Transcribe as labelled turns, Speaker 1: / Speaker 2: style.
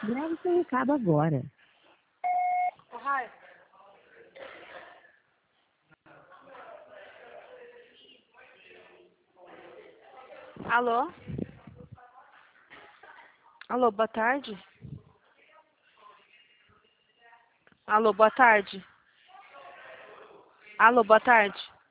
Speaker 1: Grave seu recado agora.
Speaker 2: Alô? Alô, boa tarde? Alô, boa tarde? Alô, boa tarde?